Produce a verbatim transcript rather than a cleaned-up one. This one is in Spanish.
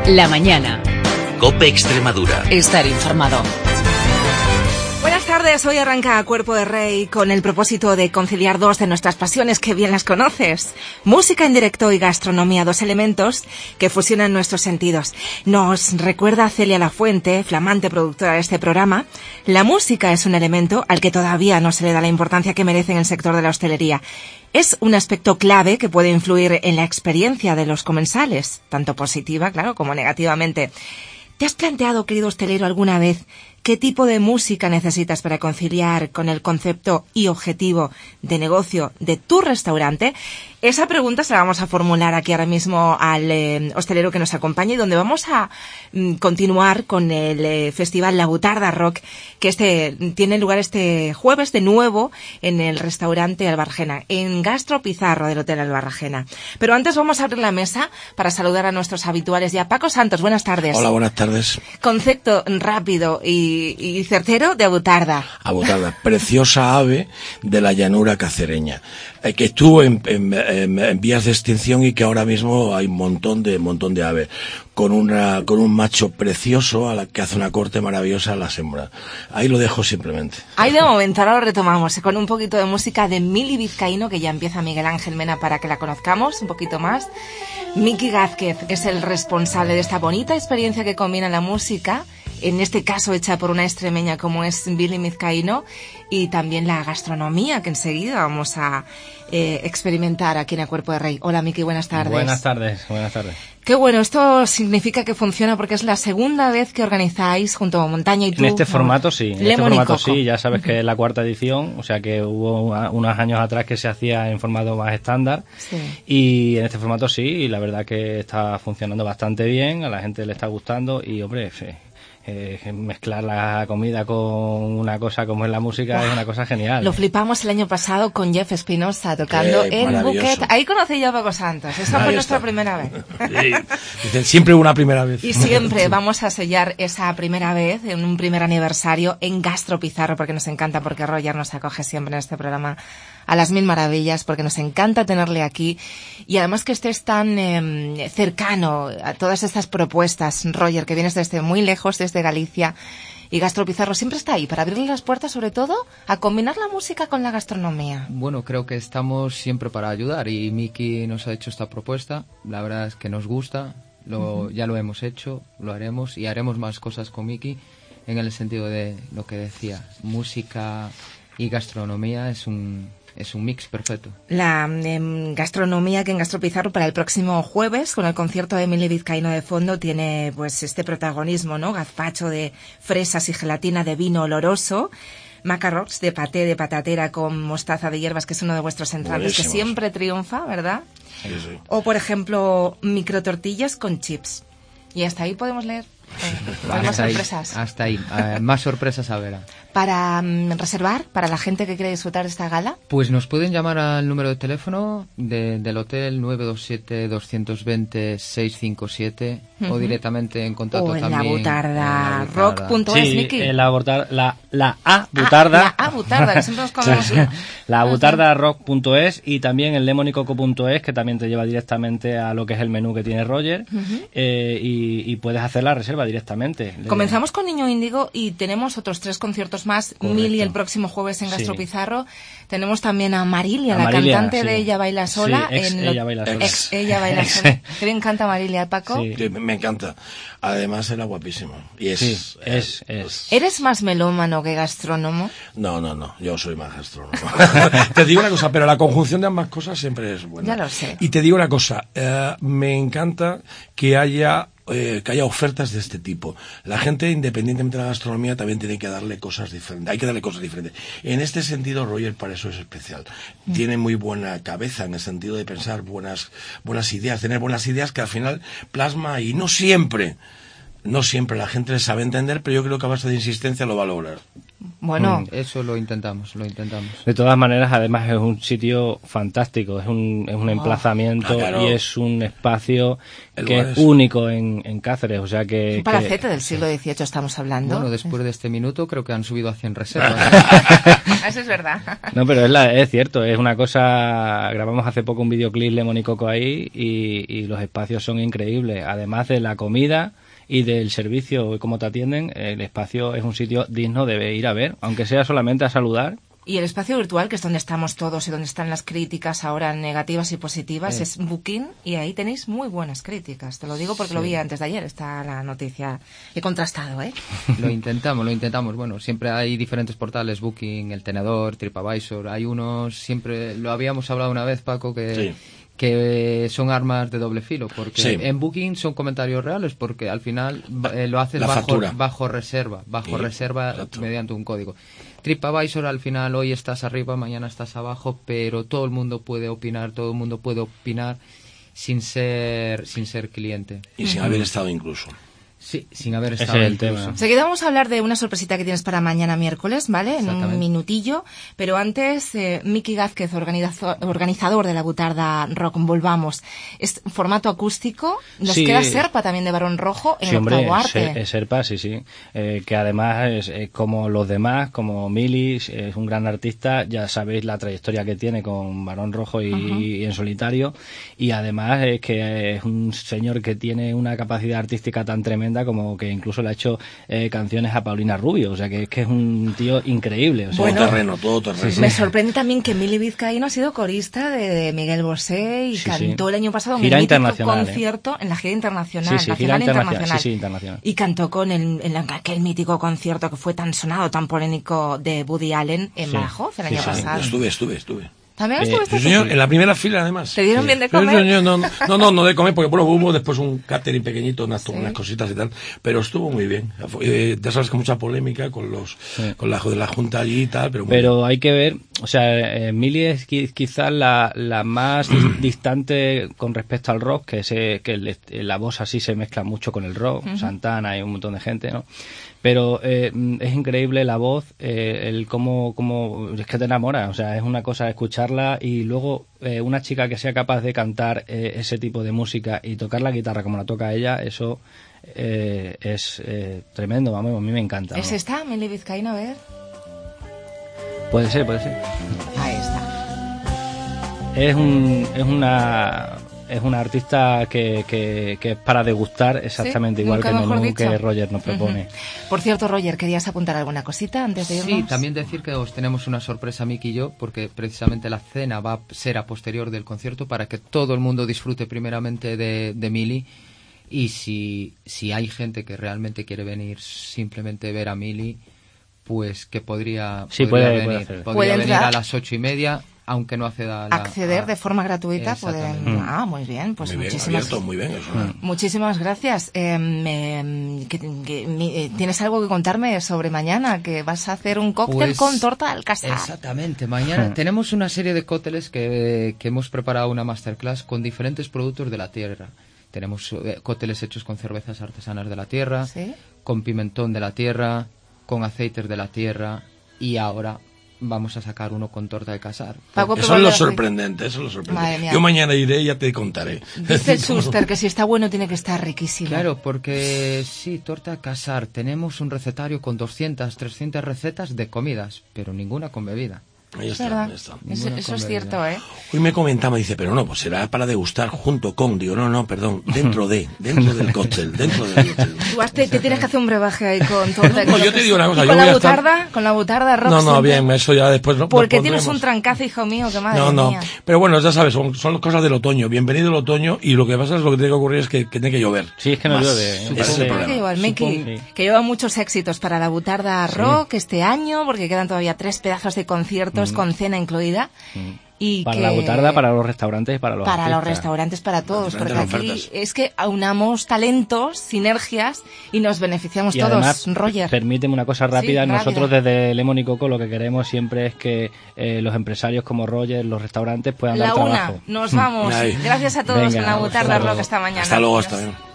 La mañana. COPE Extremadura. Estar informado. Buenas tardes, hoy arranca Cuerpo de Rey con el propósito de conciliar dos de nuestras pasiones que bien las conoces. Música en directo y gastronomía, dos elementos que fusionan nuestros sentidos. Nos recuerda Celia Lafuente, flamante productora de este programa, la música es un elemento al que todavía no se le da la importancia que merece en el sector de la hostelería. Es un aspecto clave que puede influir en la experiencia de los comensales, tanto positiva, claro, como negativamente. ¿Te has planteado, querido hostelero, alguna vez qué tipo de música necesitas para conciliar con el concepto y objetivo de negocio de tu restaurante? Esa pregunta se la vamos a formular aquí ahora mismo al eh, hostelero que nos acompaña y donde vamos a mm, continuar con el eh, festival La Butarda Rock, que este tiene lugar este jueves de nuevo en el restaurante Albarrajena, en Gastro Pizarro del Hotel Albarrajena. Pero antes vamos a abrir la mesa para saludar a nuestros habituales ya. Paco Santos, buenas tardes. Hola, buenas tardes. Concepto rápido y y certero de Abutarda. Abutarda, preciosa ave de la llanura cacereña, eh, que estuvo en, en, en, en vías de extinción y que ahora mismo hay un montón de montón de aves, con una con un macho precioso a la que hace una corte maravillosa a la hembra. Ahí lo dejo simplemente. Ahí de momento, ahora lo retomamos con un poquito de música de Mili Vizcaíno, que ya empieza Miguel Ángel Mena para que la conozcamos un poquito más. Miki Gázquez es el responsable de esta bonita experiencia que combina la música, en este caso hecha por una extremeña como es Mili Vizcaíno, y también la gastronomía que enseguida vamos a eh, experimentar aquí en el Cuerpo de Rey. Hola Miki, buenas tardes. Buenas tardes, buenas tardes. Qué bueno, esto significa que funciona porque es la segunda vez que organizáis junto a Montaña y tú. En este formato sí, en Lemon este formato y Coco. sí, ya sabes que es la cuarta edición, o sea que hubo una, unos años atrás que se hacía en formato más estándar, sí. Y en este formato sí, y la verdad que está funcionando bastante bien, a la gente le está gustando y hombre, sí. Eh, mezclar la comida con una cosa como es la música wow. Es una cosa genial. Lo flipamos el año pasado con Jeff Espinosa tocando Qué en Buquet. Ahí conocí yo a Paco Santos. Esa fue nuestra primera vez. Sí. Siempre una primera vez. Y siempre vamos a sellar esa primera vez en un primer aniversario en Gastro Pizarro, porque nos encanta, porque Roger nos acoge siempre en este programa a las mil maravillas, porque nos encanta tenerle aquí y además que estés tan eh, cercano a todas estas propuestas, Roger, que vienes desde muy lejos, desde Galicia, y Gastro Pizarro siempre está ahí para abrirle las puertas, sobre todo a combinar la música con la gastronomía. Bueno, creo que estamos siempre para ayudar y Miki nos ha hecho esta propuesta, la verdad es que nos gusta, lo, uh-huh. ya lo hemos hecho, lo haremos y haremos más cosas con Miki en el sentido de lo que decía, música y gastronomía es un... Es un mix perfecto. La eh, gastronomía que en Gastro Pizarro para el próximo jueves, con el concierto de Mili Vizcaíno de fondo, tiene pues este protagonismo, ¿no? Gazpacho de fresas y gelatina de vino oloroso, macarrots de paté de patatera con mostaza de hierbas, que es uno de vuestros entrantes que siempre triunfa, ¿verdad? Sí, sí. O, por ejemplo, microtortillas con chips. Y hasta ahí podemos leer. Eh, hasta más ahí, sorpresas. Hasta ahí. Uh, más sorpresas a ver. Para um, reservar, para la gente que quiere disfrutar de esta gala. Pues nos pueden llamar al número de teléfono de, del hotel nueve dos siete, dos dos cero, seis cinco siete uh-huh. o directamente en contacto o en también. La Butarda, en la rock punto es, sí, Miki. En la, butarda, la, la A Butarda. Ah, la A Butarda, que siempre nos comemos. La butarda rock punto es y también el lemon y coco punto es, que también te lleva directamente a lo que es el menú que tiene Roger, uh-huh. eh, y, y puedes hacer la reserva directamente. Comenzamos con Niño Índigo y tenemos otros tres conciertos más. Correcto. Mili el próximo jueves en Gastro Sí. Pizarro. Tenemos también a Marilia, a la Marilia, cantante sí. de Ella Baila Sola. Sí, ex en Ella lo... Baila Sola. Ex Ella Baila Sola. Qué bien canta Marilia, Paco. Sí. Sí, me encanta. Además era guapísimo. Y es, Sí, eh, es, es. ¿Eres más melómano que gastrónomo? No, no, no. Yo soy más gastrónomo. Te digo una cosa, pero la conjunción de ambas cosas siempre es buena. Ya lo sé. Y te digo una cosa, eh, me encanta que haya Eh, que haya ofertas de este tipo. La gente, independientemente de la gastronomía, también tiene que darle cosas diferentes. Hay que darle cosas diferentes. En este sentido, Roger para eso es especial. Mm. Tiene muy buena cabeza en el sentido de pensar buenas buenas ideas, tener buenas ideas que al final plasma y no siempre no siempre la gente le sabe entender, pero yo creo que a base de insistencia lo va a lograr. Bueno, Mm, eso lo intentamos, lo intentamos. De todas maneras, además es un sitio fantástico, es un, es un emplazamiento Ah, claro. y es un espacio El que lugar es es- único en, en Cáceres, o sea que... un que- palacete del siglo dieciocho estamos hablando. Bueno, después de este minuto creo que han subido a cien reservas. Eso es verdad. No, pero es, la, es cierto, es una cosa... Grabamos hace poco un videoclip Lemon y Coco ahí y, y los espacios son increíbles. Además de la comida y del servicio y cómo te atienden, el espacio es un sitio digno de ir a ver, aunque sea solamente a saludar. Y el espacio virtual, que es donde estamos todos y donde están las críticas ahora negativas y positivas, Eh. es Booking, y ahí tenéis muy buenas críticas. Te lo digo porque lo vi antes de ayer, está la noticia. He contrastado, ¿eh? Lo intentamos, lo intentamos. Bueno, siempre hay diferentes portales, Booking, El Tenedor, TripAdvisor. Hay unos, siempre, lo habíamos hablado una vez, Paco, que... Sí. que son armas de doble filo, porque Sí. en Booking son comentarios reales, porque al final eh, lo haces La bajo, factura. bajo reserva, bajo Sí, reserva exacto. mediante un código. TripAdvisor al final hoy estás arriba, mañana estás abajo, pero todo el mundo puede opinar, todo el mundo puede opinar sin ser sin ser cliente. Y sin haber estado incluso. Sí, sin haber Ese estado es el incluso. tema. Enseguida vamos a hablar de una sorpresita que tienes para mañana miércoles, ¿vale? En un Exactamente. minutillo. Pero antes, eh, Miki Gázquez, organizazo- organizador de la Butarda Rock, volvamos. Es formato acústico. Nos Sí. queda Serpa también de Barón Rojo en Sí, el hombre, octavo es, arte. es Serpa, sí, sí. Eh, que además es eh, como los demás, como Milis, es un gran artista. Ya sabéis la trayectoria que tiene con Barón Rojo y, y en solitario. Y además es que es un señor que tiene una capacidad artística tan tremenda como que incluso le ha hecho eh, canciones a Paulina Rubio. O sea, que es que es un tío increíble. O sea, Todo Bueno. terreno, todo terreno. Me sorprende también que Mili Vizcaíno ha sido corista de, de Miguel Bosé y Sí, cantó sí. el año pasado un Gira mítico internacional, ¿eh? concierto en la gira internacional, Sí, sí, nacional gira e internacional, internacional. sí, sí, internacional. Y cantó con el, en la- aquel mítico concierto que fue tan sonado, tan polémico de Woody Allen en Sí. Badajoz el Sí, año sí. pasado. Estuve, estuve, estuve. ¿También Eh, estuviste? Sí, señor, en la primera fila además. ¿Te dieron Sí. bien de Sí, comer? señor, no, no, no, no, no de comer, porque bueno, hubo después un catering pequeñito, unas, Sí. unas cositas y tal, pero estuvo muy bien. Fue, eh, ya sabes que mucha polémica con los, con la de la junta allí y tal, pero muy bien. Pero hay que ver, o sea, eh, Mili es qui- quizás la, la más dis- distante con respecto al rock, que, se, que el- la voz así se mezcla mucho con el rock, Santana y un montón de gente, ¿no? Pero eh, mm, es increíble la voz, eh, el cómo, cómo, es que te enamora, o sea, es una cosa escucharla y luego eh, una chica que sea capaz de cantar eh, ese tipo de música y tocar la guitarra como la toca ella, eso eh, es eh, tremendo, vamos, a mí me encanta. ¿Es ¿no? esta, Mili Vizcaíno? A ver. Puede ser, puede ser. Ahí está. Es un, es una es una artista que, que, que es para degustar exactamente Sí, igual nunca que el mejor menú dicho. que Roger nos propone. Ujú. Por cierto, Roger, ¿querías apuntar alguna cosita antes de irnos? Sí, también decir que os tenemos una sorpresa, Miki y yo, porque precisamente la cena va a ser a posterior del concierto para que todo el mundo disfrute primeramente de, de Mili. Y si, si hay gente que realmente quiere venir simplemente ver a Mili, pues que podría, Sí, podría puede- puede venir. hacer. Podría Puede venir entrar. a las ocho y media, aunque no acceda a la... Acceder a- de forma gratuita. Pueden... Exactamente. Ah, muy bien. Pues muy bien, muchísimas abierto, muy bien. Eso, Mm. Muchísimas gracias. Eh, me- que- que- mi- eh, ¿Tienes algo que contarme sobre mañana? Que vas a hacer un cóctel Pues, con torta al alcázar. Exactamente. Mañana tenemos una serie de cócteles que, que hemos preparado una masterclass con diferentes productos de la tierra. Tenemos eh, cócteles hechos con cervezas artesanas de la tierra, ¿Sí? con pimentón de la tierra, con aceites de la tierra y ahora vamos a sacar uno con torta de casar. Paco, ¿qué Eso es lo valor- sorprendente, eso es lo sorprendente. Madre mía. Yo mañana iré y ya te contaré. Dice el Schuster que si está bueno tiene que estar riquísimo. Claro, porque sí, torta de casar. Tenemos un recetario con doscientas, trescientas recetas de comidas, pero ninguna con bebida. Ahí Es está, verdad. ahí está. Eso, Ninguna eso es con cierto, bebida. ¿eh? Hoy me comentaba, dice, pero no, pues será para degustar junto con. Digo, no, no, perdón, dentro de, dentro del cóctel, dentro del cóctel. Tú has- te, te tienes que hacer un brebaje ahí con torta. No, yo te digo una cosa, ¿Y yo con voy la a estar- butarda? ¿Con la butarda rock No, no, siempre? bien, eso ya después no. Porque lo tienes un pondremos. trancazo, hijo mío, que madre No, no, mía. pero bueno, ya sabes, son, son cosas del otoño. Bienvenido el otoño y lo que pasa es lo que tiene que ocurrir es que, que tiene que llover. Sí, es que no Más. llueve. Ese ¿eh? es el Tiene problema. que llevar Miki, Supongo- que lleva muchos éxitos para la butarda rock este año, porque quedan todavía tres pedazos de conciertos con cena incluida. Y Para que... la butarda, para los restaurantes y para los para los artistas. restaurantes, para todos, porque Diferentes aquí ofertas. es que aunamos talentos, sinergias y nos beneficiamos Y todos, además, Roger. permíteme una cosa rápida, Sí, nosotros rápida. desde Lemon y Coco lo que queremos siempre es que eh, los empresarios como Roger, los restaurantes puedan La dar una, trabajo. nos vamos. Ahí. Gracias a todos Venga, en la butarda hasta rock luego. esta mañana. Hasta luego, Adiós. hasta luego.